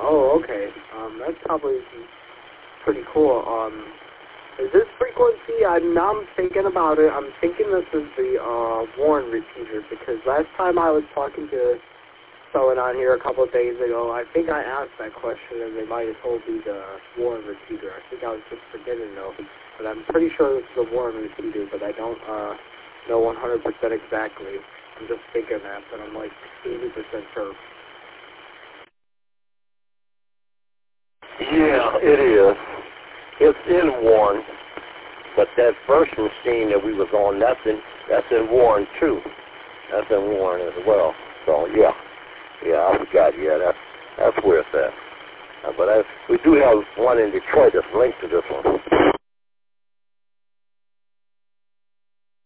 Oh, okay. That's probably pretty cool. Is this frequency? Now I'm thinking about it. I'm thinking this is the Warren repeater, because last time I was talking to someone on here a couple of days ago, I think I asked that question and they might have told me the Warren repeater. I think I was just forgetting though. But I'm pretty sure this is the Warren repeater, but I don't know 100% exactly. I'm just thinking that, but I'm like 80% sure. Yeah, it is. It's in Warren, but that first machine that we was on, that's in Warren too. That's in Warren as well. So yeah, I forgot. Yeah, that's where it's at. But we do have one in Detroit that's linked to this one.